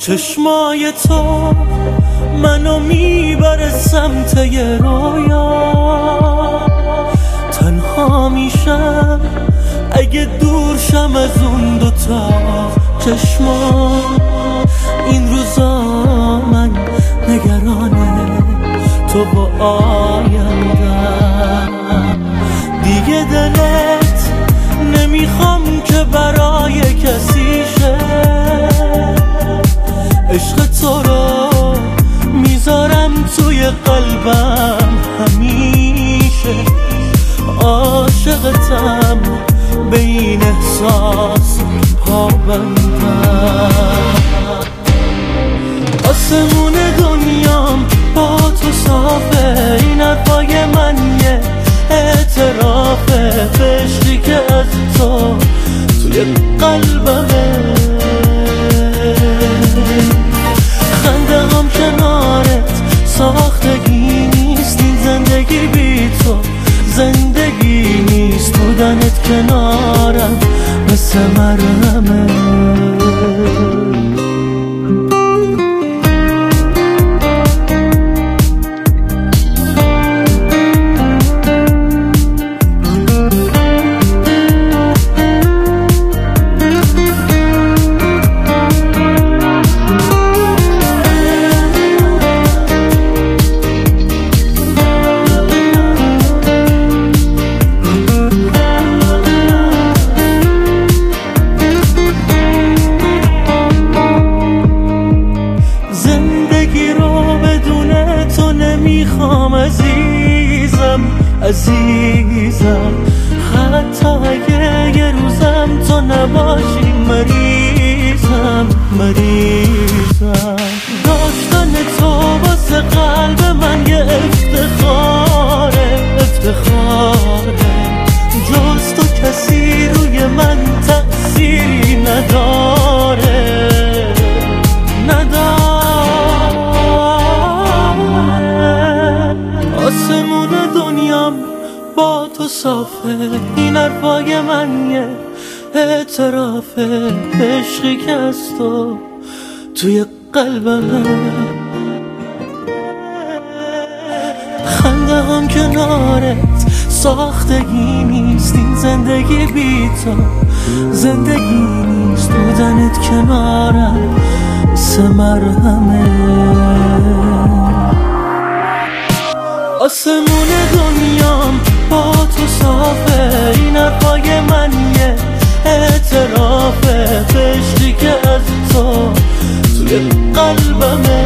چشمای تو منو میبره سمت یه رویا، تنها میشم اگه دور شم از اون دوتا چشما. این روزا من نگرانه تو با آیندم، دیگه دلت نمیخوام که برای کسی شه. عشق تو رو میذارم توی قلبم همیشه، عاشقتم به این احساس پابندم. آسمون دنیام با تو صافه، این حرفای من یه اعترافه به عشقی که از تو توی قلبمه. خنده هم کنارت ساختگی نیست، این زندگی بی تو زندگی نیست. بودنت کنارم مثل مرهمه. میخوام عزیزم، حتی اگه یه روزم تو نباشی مریضم. داشتن تو واسه قلب من یه افتخاره. جز تو کسی روی من تأثیری نداره. آسمون دنیام با تو صافه، این حرفای من یه اعترافه به عشقی که از تو توی قلبمه. خنده هم کنارت ساختگی نیست، این زندگی بی تو زندگی نیست. بودنت کنارم مثل مرهمه. آسمون دنیام با تو صافه، این حرفای من یه اعترافه به عشقی که از تو توی قلبمه.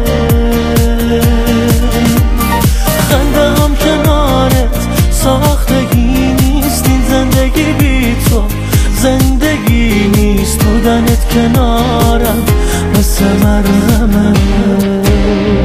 خنده هم کنارت ساختگی نیست، این زندگی بی تو زندگی نیست. بودنت کنارم مثل مرهمه.